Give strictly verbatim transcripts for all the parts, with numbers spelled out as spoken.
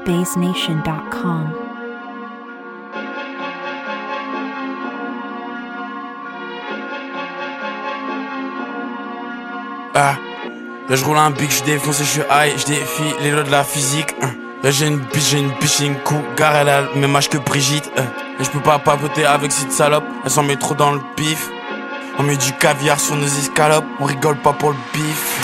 base nation dot com. Ah, là je roule un big, je défonce et je suis high, je défie les lois de la physique. Uh. Là j'ai une bitch, j'ai une bitch, j'ai une cougar, elle a le même âge que Brigitte. Uh. Et je peux pas papoter avec cette salope, elle s'en met trop dans le bif. On met du caviar sur nos escalopes, on rigole pas pour le bif.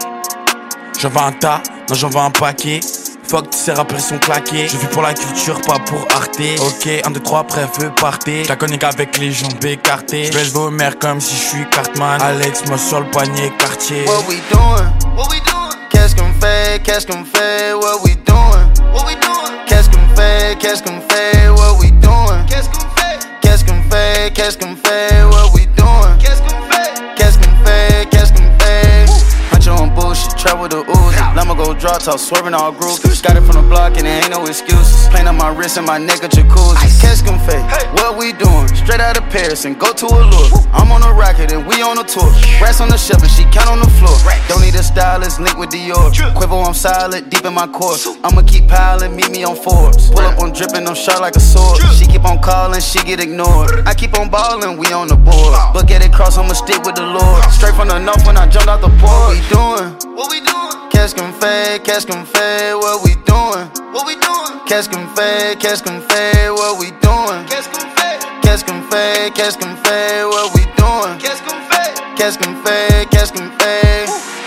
J'en veux un tas, non j'en veux un paquet. Fuck, ces rappeurs sont claqués. Je vis pour la culture, pas pour Arte. Ok, un, deux, trois, après feu, partez. J'la connais qu'avec les jambes écartées. J'baisse vos mères comme si je suis Cartman. Alex, moi sur le poignet, quartier. What we doing? What we doing? Qu'est-ce qu'on fait? Qu'est-ce qu'on fait? What we doing? What we doing? Qu'est-ce qu'on fait? Qu'est-ce qu'on fait? What we doing? Qu'est-ce qu'on fait? Qu'est-ce qu'on fait? Qu'est-ce qu'on fait? What we doing? Qu'est-ce qu'on fait? Qu'est-ce qu'on fait? Qu'est-ce qu'on fait? Hunch on bullshit, travel the ooze. I'ma go draw top, swerving all groups. Got it from the block and there ain't no excuses. Playing on my wrist and my neck a jacuzzi. Qu'est-ce qu'on fait? What we doing? Straight out of Paris and go to a look. I'm on a rocket and we on a tour. Rats on the shelf and she count on the floor. Don't need a stylist, link with Dior. Quiver, I'm solid, deep in my core. I'ma keep piling, meet me on Forbes. Pull up on dripping, I'm sharp like a sword. She keep on calling, she get ignored. I keep on balling, we on the board. But get it cross, I'ma stick with the Lord. Straight from the north when I jumped out the port. What we doing? What we doing? Qu'est-ce qu'on fait? Qu'est-ce qu'on fait? What we doing? What we doing? Qu'est-ce qu'on fait? Qu'est-ce qu'on fait? What we doing? Qu'est-ce qu'on fait? Qu'est-ce qu'on fait? Qu'est-ce qu'on fait? What we doing? Qu'est-ce qu'on fait? Qu'est-ce qu'on fait? Qu'est-ce qu'on fait?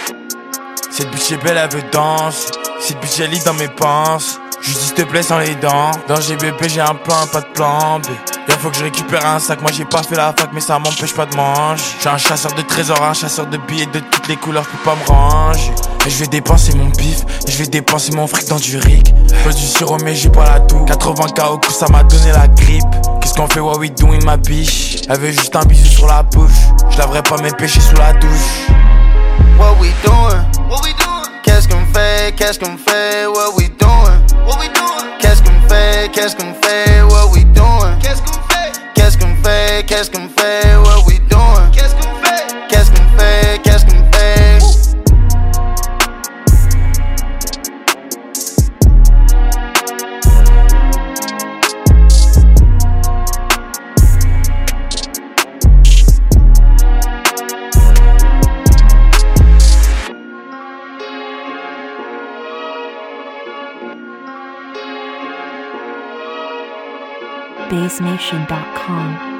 Cette bitch est belle, elle veut danser. Cette bitch elle lit dans mes pensées. Juste s'il te plaît sans les dents. Dans G B P j'ai un plan, pas de plan B. Y'a faut que je récupère un sac, moi j'ai pas fait la fac mais ça m'empêche pas de manger. J'suis un chasseur de trésors, un chasseur de billets de toutes les couleurs, j'peux pas me ranger. Et je vais dépenser mon bif, et je vais dépenser mon fric dans du ric. J'peux du sirop mais j'ai pas la toux. quatre-vingts K au cou ça m'a donné la grippe. Qu'est-ce qu'on fait, what we doing ma biche? Elle veut juste un bisou sur la bouche. J'laverai pas mes péchés sous la douche. What we doing? What we doing? Qu'est-ce qu'on fait? Qu'est-ce qu'on fait? What we doing? What we doing? Qu'est-ce qu'on fait? Qu'est-ce qu'on fait? What we doing? Qu'est-ce qu'on fait? Qu'est-ce qu'on fait? Qu'est-ce qu'on fait? What we doing? Qu'est-ce qu'on fait? Qu'est-ce qu'on fait? Qu'est-ce qu'on fait? base nation dot com.